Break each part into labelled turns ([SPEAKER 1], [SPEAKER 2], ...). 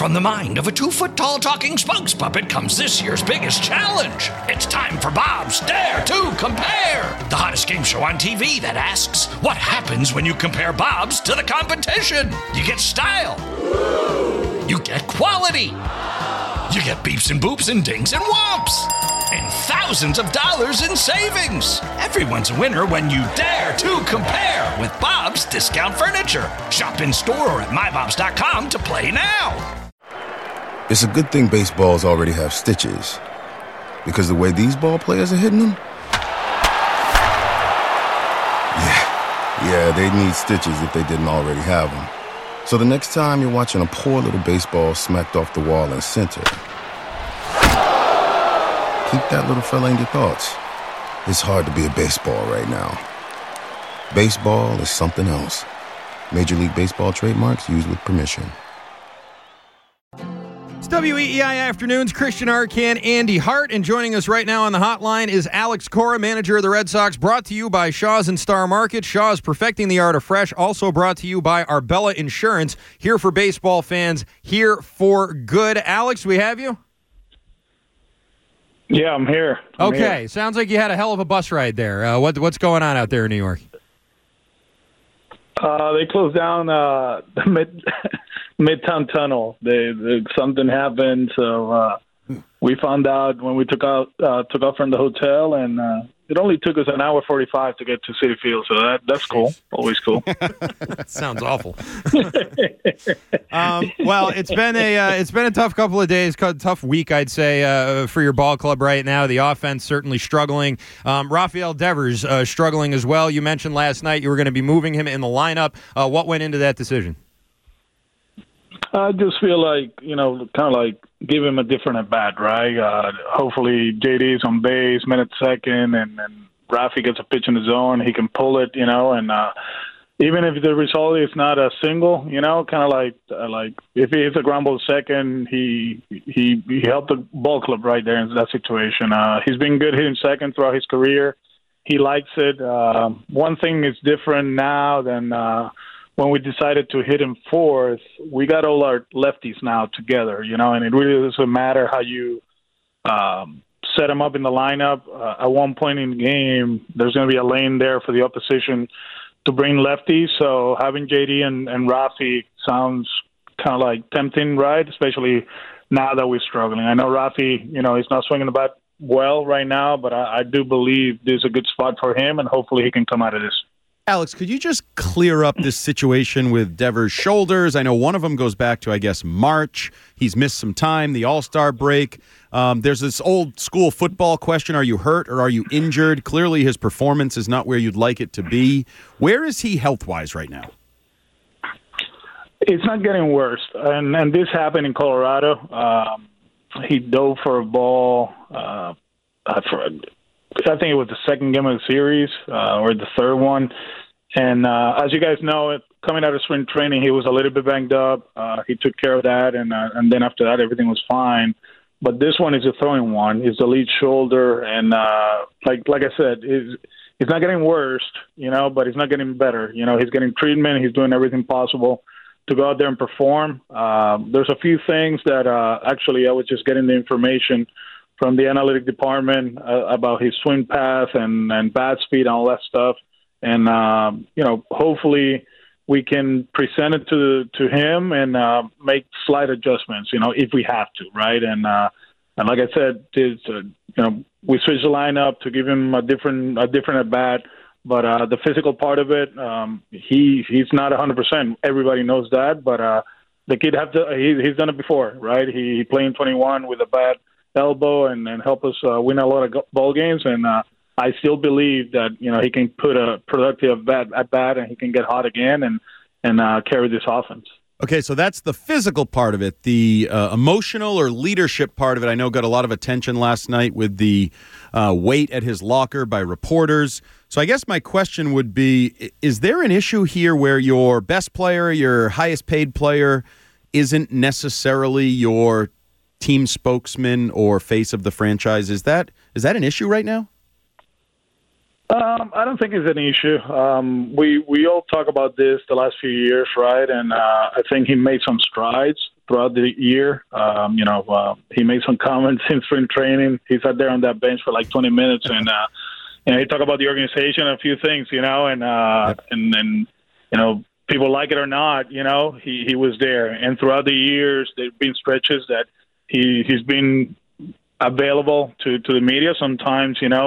[SPEAKER 1] From the mind of a 2-foot-tall talking spokes puppet comes this year's biggest challenge. It's time for Bob's Dare to Compare, the hottest game show on TV that asks, what happens when you compare Bob's to the competition? You get style. You get quality. You get beeps and boops and dings and whomps. And thousands of dollars in savings. Everyone's a winner when you dare to compare with Bob's Discount Furniture. Shop in store or at mybobs.com to play now.
[SPEAKER 2] It's a good thing baseballs already have stitches, because the way these ball players are hitting them, yeah, they'd need stitches if they didn't already have them. So the next time you're watching a poor little baseball smacked off the wall in center, keep that little fella in your thoughts. It's hard to be a baseball right now. Baseball is something else. Major League Baseball trademarks used with permission.
[SPEAKER 3] It's WEEI Afternoons. Christian Arcand, Andy Hart, and joining us right now on the hotline is Alex Cora, manager of the Red Sox, brought to you by Shaw's and Star Market. Shaw's, perfecting the art of fresh, also brought to you by Arbella Insurance, here for baseball fans, here for good. Alex, we have you?
[SPEAKER 4] Yeah, I'm here.
[SPEAKER 3] Okay, sounds like you had a hell of a bus ride there. What's going on out there in New York?
[SPEAKER 4] They closed down the Midtown Tunnel. Something happened, so we found out when we took off from the hotel, and it only took us an hour 45 to get to Citi Field. So that's cool. Always cool.
[SPEAKER 3] That sounds awful. Well, it's been a tough couple of days, tough week, I'd say, for your ball club right now. The offense certainly struggling. Rafael Devers struggling as well. You mentioned last night you were going to be moving him in the lineup. What went into that decision?
[SPEAKER 4] I just feel like, kind of like give him a different at-bat, right? Hopefully JD's on base, minute second, and Rafi gets a pitch in the zone. He can pull it, and even if the result is not a single, kind of like if he hits a ground ball second, he helped the ball club right there in that situation. He's been good hitting second throughout his career. He likes it. One thing is different now than when we decided to hit him fourth. We got all our lefties now together, and it really doesn't matter how you set him up in the lineup. At one point in the game, there's going to be a lane there for the opposition to bring lefties. So having JD and Rafi sounds kind of like tempting, right? Especially now that we're struggling. I know Rafi, he's not swinging the bat well right now, but I do believe there's a good spot for him, and hopefully he can come out of this.
[SPEAKER 5] Alex, could you just clear up this situation with Devers' shoulders? I know one of them goes back to, I guess, March. He's missed some time, the All-Star break. There's this old school football question. Are you hurt or are you injured? Clearly his performance is not where you'd like it to be. Where is he health-wise right now?
[SPEAKER 4] It's not getting worse. And this happened in Colorado. He dove for a ball I think it was the second game of the series or the third one. And as you guys know, coming out of spring training, he was a little bit banged up. He took care of that, and then after that, everything was fine. But this one is a throwing one. It's the lead shoulder, and like I said, it's not getting worse, but it's not getting better. He's getting treatment. He's doing everything possible to go out there and perform. There's a few things that actually I was just getting the information from the analytic department about his swing path and bat speed and all that stuff. And, hopefully we can present it to him and make slight adjustments, if we have to, right? And like I said, we switched the lineup to give him a different at-bat. But the physical part of it, he's not 100%. Everybody knows that. But the kid he's done it before, right? He played in 21 with a bad elbow and help us win a lot of ball games. And I still believe that he can put a productive at bat and he can get hot again and carry this offense.
[SPEAKER 5] Okay, so that's the physical part of it. The emotional or leadership part of it, I know, got a lot of attention last night with the wait at his locker by reporters. So I guess my question would be, is there an issue here where your best player, your highest paid player, isn't necessarily your team spokesman or face of the franchise? Is that an issue right now?
[SPEAKER 4] I don't think it's an issue. We all talk about this the last few years, right? And I think he made some strides throughout the year. He made some comments in spring training. He sat there on that bench for like 20 minutes, and he talked about the organization, a few things, and people like it or not, he was there. And throughout the years, there've been stretches that he's been available to the media. Sometimes, he's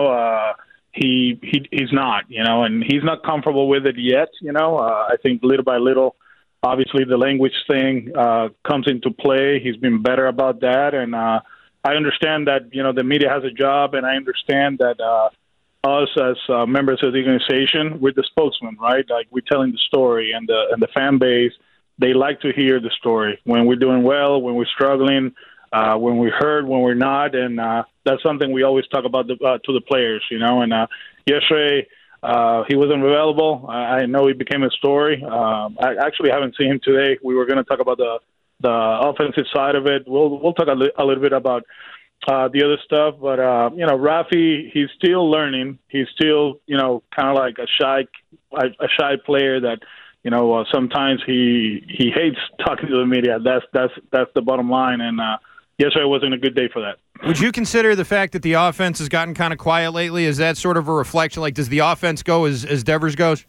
[SPEAKER 4] not, and he's not comfortable with it yet. I think little by little, obviously the language thing comes into play. He's been better about that. And I understand that, the media has a job, and I understand that us as members of the organization, we're the spokesman, right? Like, we're telling the story, and the fan base, they like to hear the story when we're doing well, when we're struggling, when we're hurt, when we're not, and that's something we always talk about to the players, And yesterday, he wasn't available. I know he became a story. I actually haven't seen him today. We were going to talk about the offensive side of it. We'll talk a little bit about the other stuff, but Rafi, he's still learning. He's still, kind of like a shy player that, sometimes he hates talking to the media. That's the bottom line. And yesterday wasn't a good day for that.
[SPEAKER 3] Would you consider the fact that the offense has gotten kind of quiet lately? Is that sort of a reflection? Like, does the offense go as Devers goes?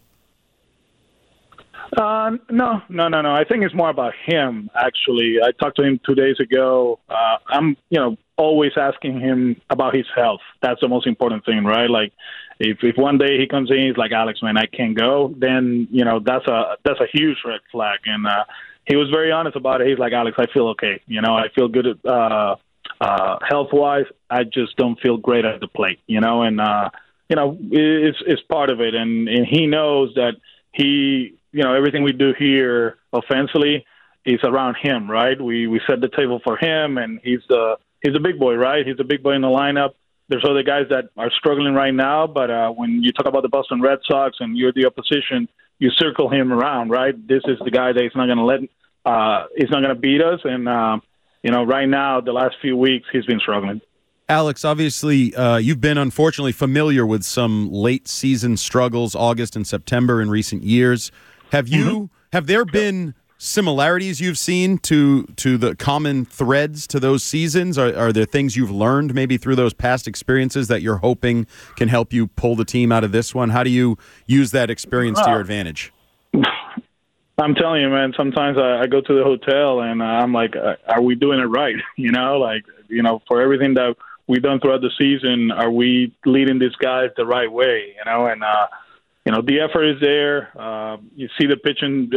[SPEAKER 4] No. I think it's more about him, actually. I talked to him 2 days ago. I'm, always asking him about his health. That's the most important thing, right? Like, if one day he comes in, he's like, Alex, man, I can't go, then, that's a huge red flag. And he was very honest about it. He's like, Alex, I feel okay. I feel good health-wise. I just don't feel great at the plate, and, it's part of it. And he knows that everything we do here offensively is around him, right? We set the table for him, and he's a big boy, right? He's a big boy in the lineup. There's other guys that are struggling right now, but when you talk about the Boston Red Sox and you're the opposition, you circle him around, right? This is the guy that he's not going to beat us. And, right now, the last few weeks, he's been struggling.
[SPEAKER 5] Alex, obviously, you've been unfortunately familiar with some late season struggles, August and September in recent years. Have there been similarities you've seen to the common threads to those seasons? Are there things you've learned maybe through those past experiences that you're hoping can help you pull the team out of this one? How do you use that experience to your advantage?
[SPEAKER 4] I'm telling you, man, sometimes I go to the hotel and I'm like, are we doing it right? For everything that we've done throughout the season, are we leading these guys the right way? The effort is there. You see the pitching.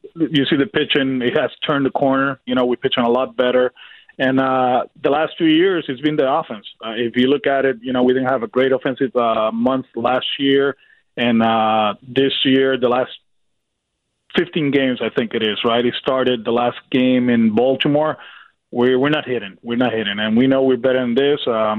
[SPEAKER 4] It has turned the corner. We're pitching a lot better. And the last 2 years, it's been the offense. If you look at it, we didn't have a great offensive month last year. And this year, the last 15 games, I think it is, right? It started the last game in Baltimore. We're not hitting. And we know we're better than this.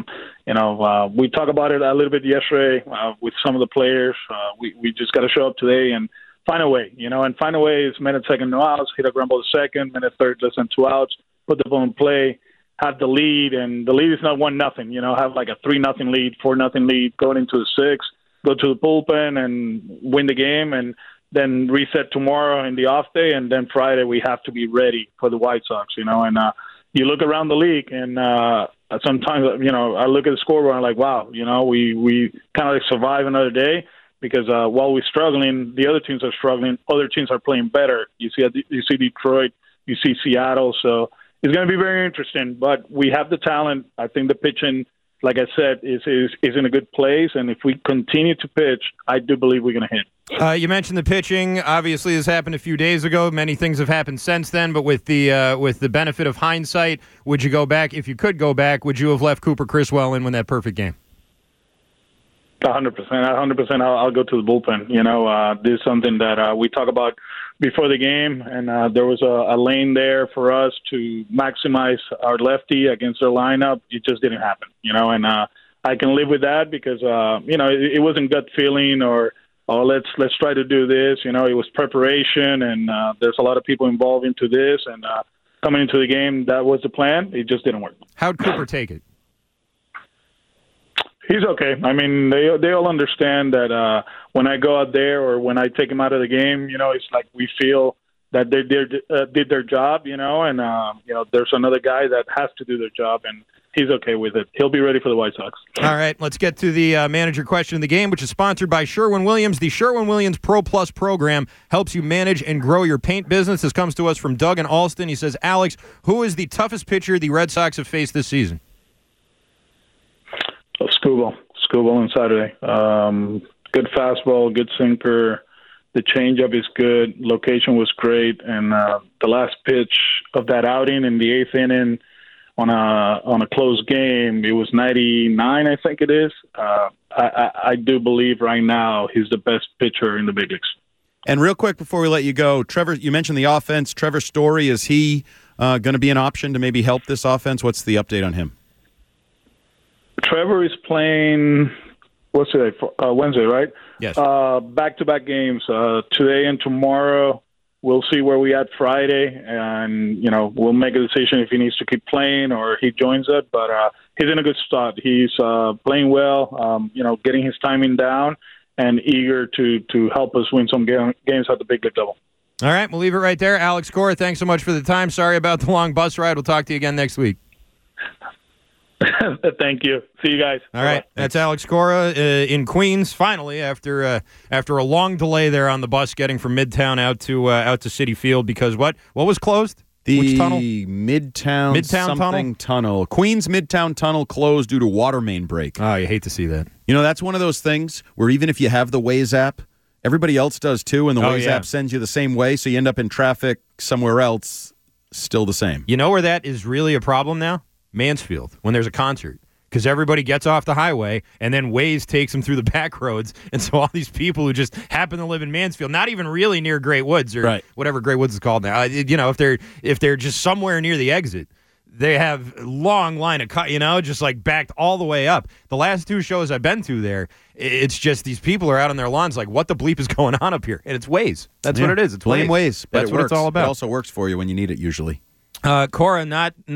[SPEAKER 4] We talked about it a little bit yesterday with some of the players. We just got to show up today and find a way, and find a way is minute second, no outs, hit a ground ball to second, minute third, less than 2 outs, put the ball in play, have the lead, and the lead is not 1-0, have like a 3-0 lead, 4-0 lead, going into the sixth, go to the bullpen and win the game, and then reset tomorrow in the off day, and then Friday we have to be ready for the White Sox, and you look around the league, and sometimes, I look at the scoreboard and I'm like, wow, we kind of like survive another day because while we're struggling, the other teams are struggling. Other teams are playing better. You see Detroit, you see Seattle. So it's going to be very interesting. But we have the talent. I think the pitching, like I said, is in a good place. And if we continue to pitch, I do believe we're going to hit.
[SPEAKER 3] You mentioned the pitching. Obviously, this happened a few days ago. Many things have happened since then. But with the benefit of hindsight, would you go back? If you could go back, would you have left Cooper Criswell in when that perfect game?
[SPEAKER 4] 100%. I'll go to the bullpen. This is something that we talk about before the game, and there was a lane there for us to maximize our lefty against their lineup. It just didn't happen, and I can live with that because, it wasn't gut feeling or let's try to do this. It was preparation, and there's a lot of people involved into this, and coming into the game, that was the plan. It just didn't work.
[SPEAKER 3] How'd Cooper take it?
[SPEAKER 4] He's okay. I mean, they all understand that when I go out there or when I take him out of the game, it's like we feel that they did their job, and there's another guy that has to do their job, and he's okay with it. He'll be ready for the White Sox.
[SPEAKER 3] All right, let's get to the manager question of the game, which is sponsored by Sherwin-Williams. The Sherwin-Williams Pro Plus program helps you manage and grow your paint business. This comes to us from Doug in Alston. He says, Alex, who is the toughest pitcher the Red Sox have faced this season?
[SPEAKER 4] Skubal on Saturday. Good fastball, good sinker. The changeup is good. Location was great, and the last pitch of that outing in the eighth inning on a close game, it was 99, I think it is. I do believe right now he's the best pitcher in the big leagues.
[SPEAKER 5] And real quick before we let you go, Trevor, you mentioned the offense. Trevor Story, is he going to be an option to maybe help this offense? What's the update on him?
[SPEAKER 4] Trevor is playing, what's today? Wednesday, right?
[SPEAKER 3] Yes.
[SPEAKER 4] Back-to-back games, today and tomorrow. We'll see where we at Friday, and we'll make a decision if he needs to keep playing or he joins it. But he's in a good spot. He's playing well, getting his timing down, and eager to help us win some games at the big league level.
[SPEAKER 3] All right, we'll leave it right there. Alex Cora, thanks so much for the time. Sorry about the long bus ride. We'll talk to you again next week.
[SPEAKER 4] Thank you. See you guys.
[SPEAKER 3] All right, that's Alex Cora in Queens. Finally, after a long delay there on the bus, getting from Midtown out to Citi Field, because what was closed? Which tunnel?
[SPEAKER 5] Midtown tunnel. Queens Midtown Tunnel closed due to water main break.
[SPEAKER 3] Oh, you hate to see that.
[SPEAKER 5] That's one of those things where even if you have the Waze app, everybody else does too, and the Waze app sends you the same way, so you end up in traffic somewhere else, still the same.
[SPEAKER 3] You know where that is really a problem now? Mansfield, when there's a concert, because everybody gets off the highway and then Waze takes them through the back roads, and so all these people who just happen to live in Mansfield, not even really near Great Woods or whatever Great Woods is called now, if they're just somewhere near the exit, they have a long line of just like backed all the way up. The last two shows I've been to there, it's just these people are out on their lawns like, what the bleep is going on up here? And it's Waze. That's what it is. It's
[SPEAKER 5] Blame Waze.
[SPEAKER 3] That's what it's all about.
[SPEAKER 5] It also works for you when you need it usually.
[SPEAKER 3] Cora,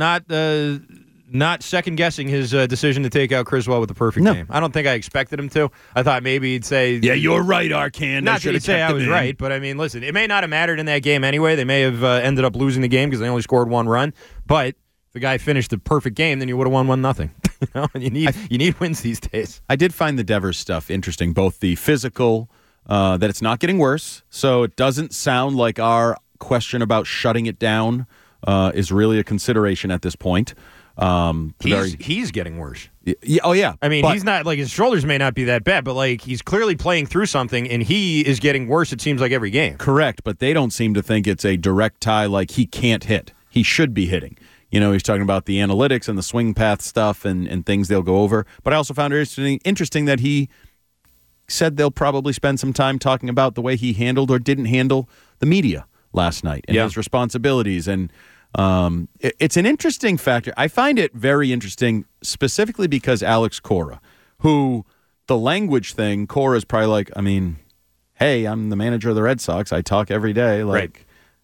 [SPEAKER 3] not second-guessing his decision to take out Criswell with the perfect game. I don't think I expected him to. I thought maybe he'd say...
[SPEAKER 5] Yeah, you're right, Arcand.
[SPEAKER 3] Not that he'd say I was right, but I mean, listen, it may not have mattered in that game anyway. They may have ended up losing the game because they only scored one run. But if the guy finished the perfect game, then you would have won 1-0. And you need wins these days.
[SPEAKER 5] I did find the Devers stuff interesting, both the physical, that it's not getting worse, so it doesn't sound like our question about shutting it down is really a consideration at this point.
[SPEAKER 3] He's getting worse.
[SPEAKER 5] Yeah, oh, yeah.
[SPEAKER 3] I mean, he's not, like, his shoulders may not be that bad, but, like, he's clearly playing through something, and he is getting worse, it seems like, every game.
[SPEAKER 5] Correct, but they don't seem to think it's a direct tie, like he can't hit. He should be hitting. He's talking about the analytics and the swing path stuff and things they'll go over. But I also found it interesting that he said they'll probably spend some time talking about the way he handled or didn't handle the media last night and his responsibilities. And it's an interesting factor. I find it very interesting specifically because Alex Cora, who the language thing, Cora's probably like, I mean, hey, I'm the manager of the Red Sox. I talk every day. Like,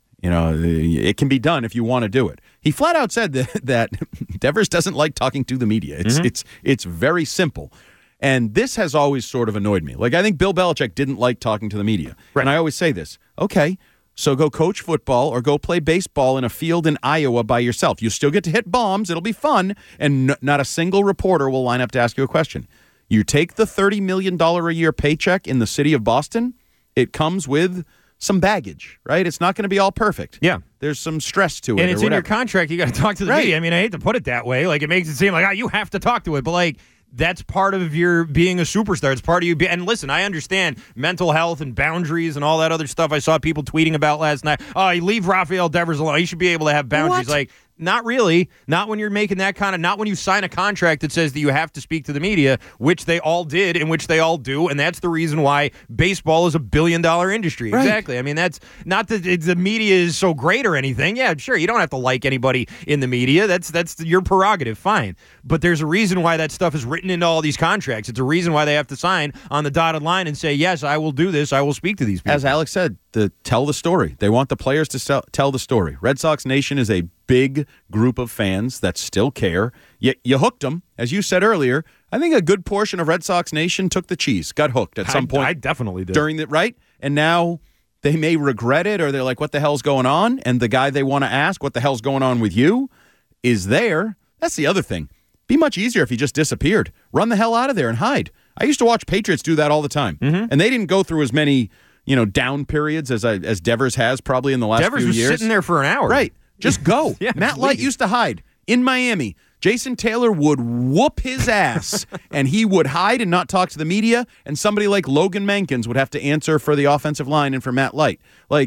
[SPEAKER 5] it can be done if you want to do it. He flat out said that Devers doesn't like talking to the media. It's very simple. And this has always sort of annoyed me. Like, I think Bill Belichick didn't like talking to the media. Right. And I always say this. Okay, so go coach football or go play baseball in a field in Iowa by yourself. You still get to hit bombs. It'll be fun. And not a single reporter will line up to ask you a question. You take the $30 million a year paycheck in the city of Boston, it comes with some baggage, right? It's not going to be all perfect.
[SPEAKER 3] Yeah.
[SPEAKER 5] There's some stress to it.
[SPEAKER 3] And it's in your contract. You got to talk to the media. I mean, I hate to put it that way. Like, it makes it seem like, you have to talk to it. But, like, that's part of your being a superstar. It's part of you. And listen, I understand mental health and boundaries and all that other stuff I saw people tweeting about last night. Oh, you leave Rafael Devers alone. He should be able to have boundaries. Like, not really. Not when you're making that kind of, not when you sign a contract that says that you have to speak to the media, which they all did and which they all do. And that's the reason why baseball is a billion-dollar industry. Right. Exactly. I mean, that's not that the media is so great or anything. Yeah, sure. You don't have to like anybody in the media. That's your prerogative. Fine. But there's a reason why that stuff is written into all these contracts. It's a reason why they have to sign on the dotted line and say, yes, I will do this. I will speak to these people.
[SPEAKER 5] As Alex said, tell the story. They want the players to tell the story. Red Sox Nation is a big group of fans that still care. You hooked them. As you said earlier, I think a good portion of Red Sox Nation took the cheese, got hooked at some point.
[SPEAKER 3] I definitely did.
[SPEAKER 5] Right? And now they may regret it, or they're like, what the hell's going on? And the guy they want to ask, what the hell's going on with you, is there. That's the other thing. Be much easier if he just disappeared. Run the hell out of there and hide. I used to watch Patriots do that all the time. And they didn't go through as many, down periods as Devers has probably in the last
[SPEAKER 3] Devers
[SPEAKER 5] few years.
[SPEAKER 3] was sitting there for an hour.
[SPEAKER 5] Right. Just go.
[SPEAKER 3] Yeah,
[SPEAKER 5] Matt Light used to hide in Miami. Jason Taylor would whoop his ass, and he would hide and not talk to the media, and somebody like Logan Mankins would have to answer for the offensive line and for Matt Light.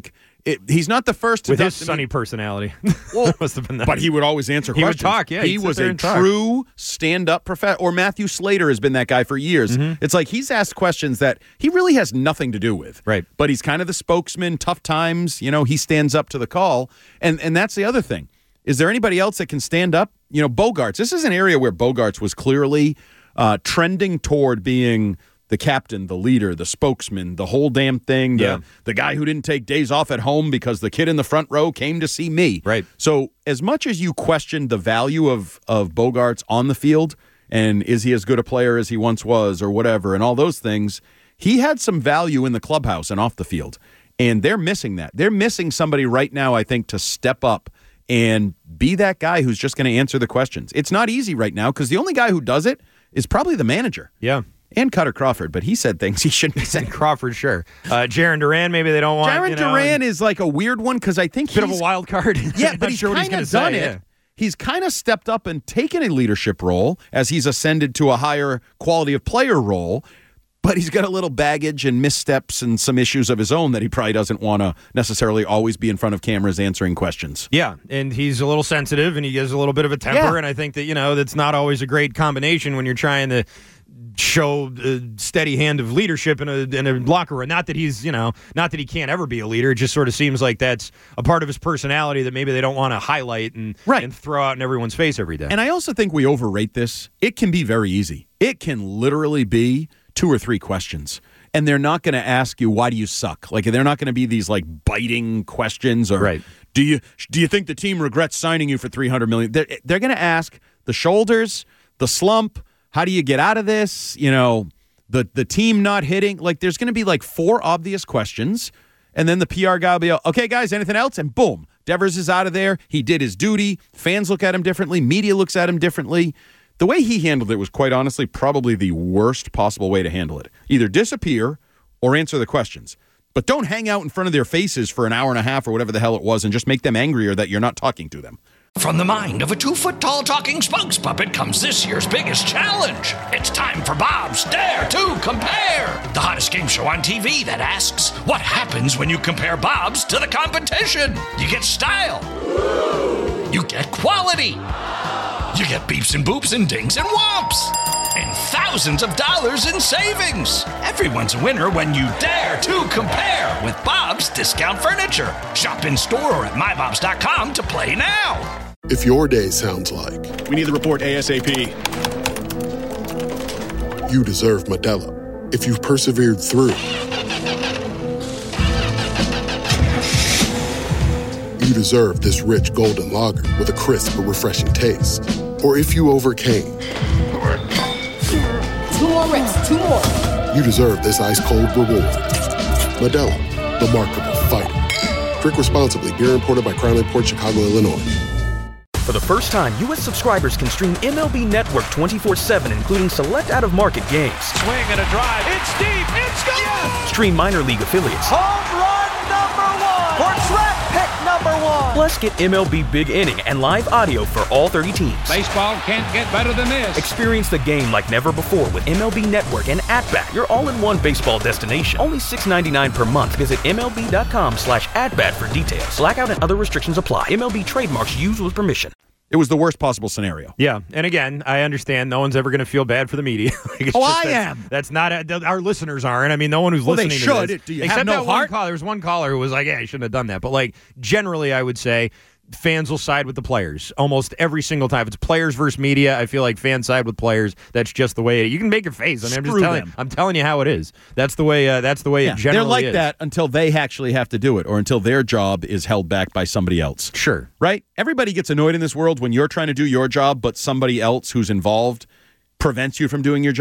[SPEAKER 5] He's not the first to
[SPEAKER 3] with his sunny personality.
[SPEAKER 5] Well,
[SPEAKER 3] must have been nice.
[SPEAKER 5] But he would always answer
[SPEAKER 3] He
[SPEAKER 5] questions.
[SPEAKER 3] would talk, yeah.
[SPEAKER 5] He was a true stand-up professional. Or Matthew Slater has been that guy for years. It's like he's asked questions that he really has nothing to do with.
[SPEAKER 3] Right.
[SPEAKER 5] But he's kind of the spokesman, tough times, he stands up to the call. And that's the other thing. Is there anybody else that can stand up? Bogarts. This is an area where Bogarts was clearly trending toward being the captain, the leader, the spokesman, the whole damn thing, the guy who didn't take days off at home because the kid in the front row came to see me.
[SPEAKER 3] Right.
[SPEAKER 5] So as much as you question the value of Bogarts on the field, and is he as good a player as he once was or whatever, and all those things, he had some value in the clubhouse and off the field. And they're missing that. They're missing somebody right now, I think, to step up and be that guy who's just going to answer the questions. It's not easy right now because the only guy who does it is probably the manager.
[SPEAKER 3] Yeah.
[SPEAKER 5] And Cutter Crawford, but he said things he shouldn't be saying.
[SPEAKER 3] Crawford, sure. Jaron Duran, maybe they don't want.
[SPEAKER 5] Jaron Duran is like a weird one because I think
[SPEAKER 3] bit of a wild card.
[SPEAKER 5] Yeah, but he's kind of done it.
[SPEAKER 3] Yeah.
[SPEAKER 5] He's kind of stepped up and taken a leadership role as he's ascended to a higher quality of player role. But he's got a little baggage and missteps and some issues of his own that he probably doesn't want to necessarily always be in front of cameras answering questions.
[SPEAKER 3] Yeah, and he's a little sensitive and he has a little bit of a temper, and I think that, that's not always a great combination when you're trying to show a steady hand of leadership in a locker room. Not that he's, not that he can't ever be a leader. It just sort of seems like that's a part of his personality that maybe they don't want to highlight and throw out in everyone's face every day.
[SPEAKER 5] And I also think we overrate this. It can be very easy. It can literally be 2 or 3 questions. And they're not going to ask you, why do you suck? Like, they're not going to be these, biting questions or, do you think the team regrets signing you for $300 million? They're going to ask the shoulders, the slump, how do you get out of this? The team not hitting. There's going to be, 4 obvious questions. And then the PR guy will be, okay, guys, anything else? And boom, Devers is out of there. He did his duty. Fans look at him differently. Media looks at him differently. The way he handled it was, quite honestly, probably the worst possible way to handle it. Either disappear or answer the questions. But don't hang out in front of their faces for an hour and a half or whatever the hell it was and just make them angrier that you're not talking to them.
[SPEAKER 1] From the mind of a 2-foot-tall talking spokes puppet comes this year's biggest challenge. It's time for Bob's Dare to Compare, the hottest game show on TV that asks, what happens when you compare Bob's to the competition? You get style. You get quality. You get beeps and boops and dings and whomps. And thousands of dollars in savings. Everyone's a winner when you dare to compare with Bob's Discount Furniture. Shop in store or at mybobs.com to play now.
[SPEAKER 6] If your day sounds like,
[SPEAKER 7] we need the report ASAP,
[SPEAKER 6] you deserve Modelo. If you've persevered through, you deserve this rich golden lager with a crisp but refreshing taste. Or if you overcame,
[SPEAKER 8] 2 more reps, 2 more.
[SPEAKER 6] you deserve this ice-cold reward. Modelo, the Markable Fighter. Drink responsibly. Beer imported by Crown Port Chicago, Illinois.
[SPEAKER 9] For the first time, U.S. subscribers can stream MLB Network 24/7, including select out-of-market games.
[SPEAKER 10] Swing and a drive. It's deep. It's gone. Yes!
[SPEAKER 9] Stream minor league affiliates.
[SPEAKER 10] Home run #1 or draft pick #1.
[SPEAKER 9] Plus, get MLB Big Inning and live audio for all 30 teams.
[SPEAKER 10] Baseball can't get better than this.
[SPEAKER 9] Experience the game like never before with MLB Network and At-Bat, your all-in-one baseball destination. Only $6.99 per month. Visit MLB.com/AtBat for details. Blackout and other restrictions apply. MLB trademarks used with permission.
[SPEAKER 5] It was the worst possible scenario.
[SPEAKER 3] Yeah, and again, I understand no one's ever going to feel bad for the media.
[SPEAKER 5] I am.
[SPEAKER 3] That's not our listeners aren't. I mean, no one who's listening
[SPEAKER 5] they
[SPEAKER 3] to
[SPEAKER 5] should.
[SPEAKER 3] this.
[SPEAKER 5] Do you
[SPEAKER 3] except
[SPEAKER 5] have no
[SPEAKER 3] that
[SPEAKER 5] heart?
[SPEAKER 3] One caller. There was one caller who was like, "Yeah, I shouldn't have done that." But generally, I would say fans will side with the players almost every single time. If it's players versus media, I feel like fans side with players. That's just the way it is. You can make your face. I mean, I'm telling you how it is. That's the way. It generally is.
[SPEAKER 5] They're like that until they actually have to do it, or until their job is held back by somebody else.
[SPEAKER 3] Sure.
[SPEAKER 5] Right? Everybody gets annoyed in this world when you're trying to do your job, but somebody else who's involved prevents you from doing your job.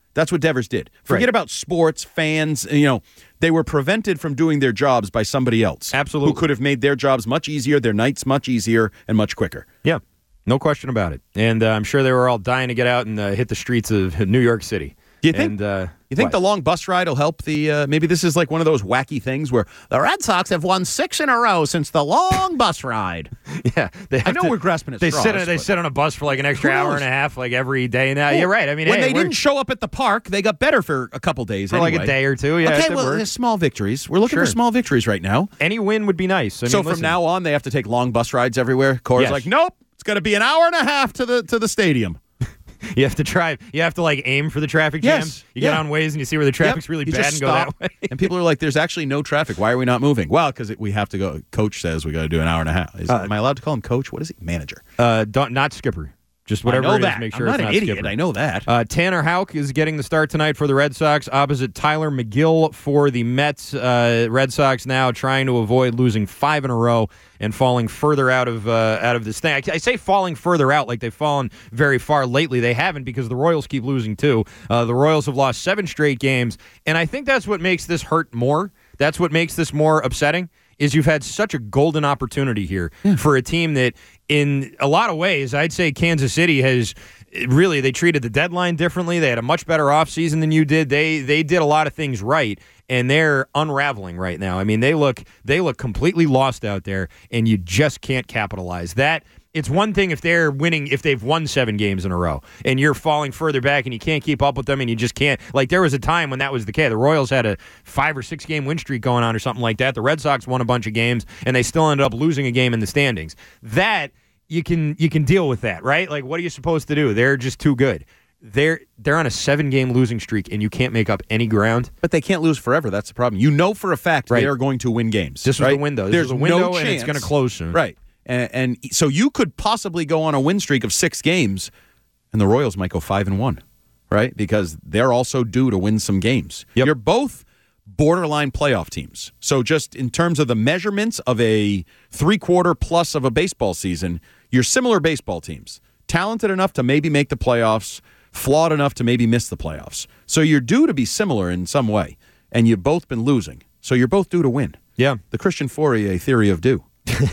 [SPEAKER 5] That's what Devers did. Forget about sports, fans, they were prevented from doing their jobs by somebody else.
[SPEAKER 3] Absolutely.
[SPEAKER 5] Who could have made their jobs much easier, their nights much easier, and much quicker.
[SPEAKER 3] Yeah, no question about it. And I'm sure they were all dying to get out and hit the streets of New York City.
[SPEAKER 5] Do you think? You think the long bus ride will help the? Maybe this is like one of those wacky things where the Red Sox have won 6 in a row since the long bus ride.
[SPEAKER 3] Yeah,
[SPEAKER 5] I know we're grasping at straws.
[SPEAKER 3] They sit on a bus for like an extra hour and a half, like every day. Now you're right. I mean,
[SPEAKER 5] when they didn't show up at the park, they got better for a couple days.
[SPEAKER 3] For like a day or two. Yeah.
[SPEAKER 5] Okay, well, there's small victories. We're looking for small victories right now.
[SPEAKER 3] Any win would be nice.
[SPEAKER 5] From now on, they have to take long bus rides everywhere. Cora's like, nope, it's going to be an hour and a half to the stadium.
[SPEAKER 3] You have to drive. You have to aim for the traffic jam. You get on Waze and you see where the traffic's really bad and go that way.
[SPEAKER 5] And people are like, "There's actually no traffic. Why are we not moving?" Well, because we have to go. Coach says we got to do an hour and a half. Am I allowed to call him coach? What is he? Manager?
[SPEAKER 3] Not skipper. Just whatever it is, make sure
[SPEAKER 5] I'm
[SPEAKER 3] it's
[SPEAKER 5] not
[SPEAKER 3] not
[SPEAKER 5] an idiot.
[SPEAKER 3] skipper.
[SPEAKER 5] I know that.
[SPEAKER 3] Tanner Houck is getting the start tonight for the Red Sox opposite Tyler McGill for the Mets. Red Sox now trying to avoid losing 5 in a row and falling further out of this thing. I say falling further out like they've fallen very far lately. They haven't, because the Royals keep losing too. The Royals have lost 7 straight games, and I think that's what makes this hurt more. That's what makes this more upsetting. Is you've had such a golden opportunity here for a team that, in a lot of ways, I'd say Kansas City has really, they treated the deadline differently. They had a much better offseason than you did. They did a lot of things right, and they're unraveling right now. I mean, they look completely lost out there, and you just can't capitalize. It's one thing if they're winning, if they've won 7 games in a row, and you're falling further back and you can't keep up with them, and you just can't. Like, there was a time when that was the case. The Royals had a 5 or 6 game win streak going on or something like that. The Red Sox won a bunch of games, and they still ended up losing a game in the standings. That, you can deal with that, right? Like, what are you supposed to do? They're just too good. They're on a 7-game losing streak, and you can't make up any ground.
[SPEAKER 5] But they can't lose forever. That's the problem. You know for a fact they are going to win games.
[SPEAKER 3] This was the window. There's a window,
[SPEAKER 5] no chance,
[SPEAKER 3] and it's going to close soon.
[SPEAKER 5] Right. And so you could possibly go on a win streak of 6 games, and the Royals might go 5-1, right? Because they're also due to win some games.
[SPEAKER 3] Yep.
[SPEAKER 5] You're both borderline playoff teams. So just in terms of the measurements of a 3/4 plus of a baseball season, you're similar baseball teams. Talented enough to maybe make the playoffs, flawed enough to maybe miss the playoffs. So you're due to be similar in some way, and you've both been losing. So you're both due to win.
[SPEAKER 3] Yeah.
[SPEAKER 5] The Christian Fourier theory of due.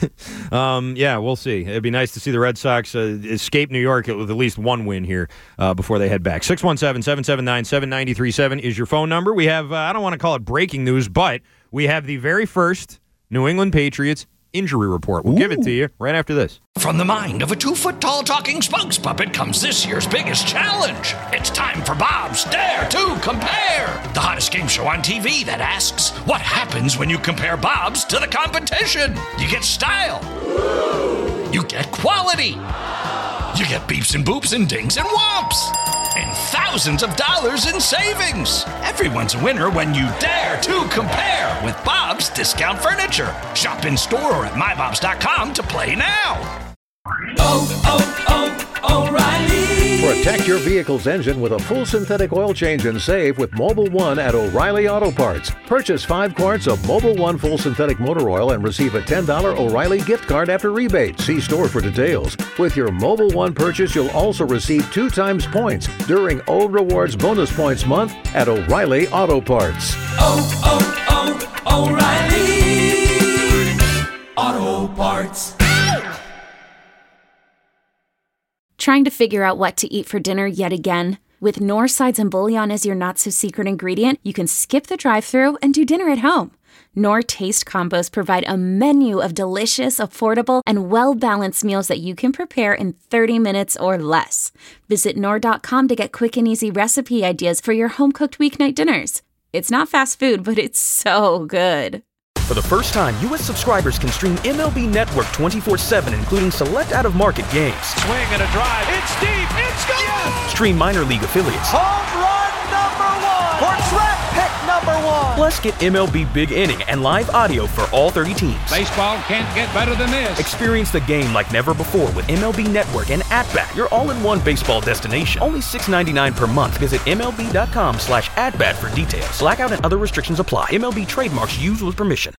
[SPEAKER 3] Yeah, we'll see. It'd be nice to see the Red Sox escape New York with at least one win here before they head back. 617-779-7937 is your phone number. We have, I don't want to call it breaking news, but we have the very first New England Patriots injury report. We'll give it to you right after this.
[SPEAKER 1] From the mind of a 2-foot-tall talking spokes puppet comes this year's biggest challenge. It's time for Bob's Dare to Compare, the hottest game show on TV that asks, what happens when you compare Bob's to the competition? You get style. You get quality. You get beeps and boops and dings and whomps. And thousands of dollars in savings. Everyone's a winner when you dare to compare with Bob's Discount Furniture. Shop in store or at mybobs.com to play now.
[SPEAKER 7] O'Reilly. Protect your vehicle's engine with a full synthetic oil change and save with Mobil 1 at O'Reilly Auto Parts. Purchase 5 quarts of Mobil 1 full synthetic motor oil and receive a $10 O'Reilly gift card after rebate. See store for details. With your Mobil 1 purchase, you'll also receive 2 times points during O Rewards Bonus Points Month at O'Reilly Auto Parts.
[SPEAKER 10] O'Reilly Auto Parts.
[SPEAKER 8] Trying to figure out what to eat for dinner yet again? With Knorr sides and bouillon as your not-so-secret ingredient, you can skip the drive-thru and do dinner at home. Knorr Taste Combos provide a menu of delicious, affordable, and well-balanced meals that you can prepare in 30 minutes or less. Visit Knorr.com to get quick and easy recipe ideas for your home-cooked weeknight dinners. It's not fast food, but it's so good.
[SPEAKER 9] For the first time, U.S. subscribers can stream MLB Network 24/7, including select out-of-market games.
[SPEAKER 10] Swing and a drive. It's deep. It's gone. Yes!
[SPEAKER 9] Stream minor league affiliates.
[SPEAKER 10] Home run number 1. Or draft pick number 1.
[SPEAKER 9] Plus, get MLB Big Inning and live audio for all 30 teams.
[SPEAKER 11] Baseball can't get better than this.
[SPEAKER 9] Experience the game like never before with MLB Network and At-Bat, your all-in-one baseball destination. Only $6.99 per month. Visit MLB.com/AtBat for details. Blackout and other restrictions apply. MLB trademarks used with permission.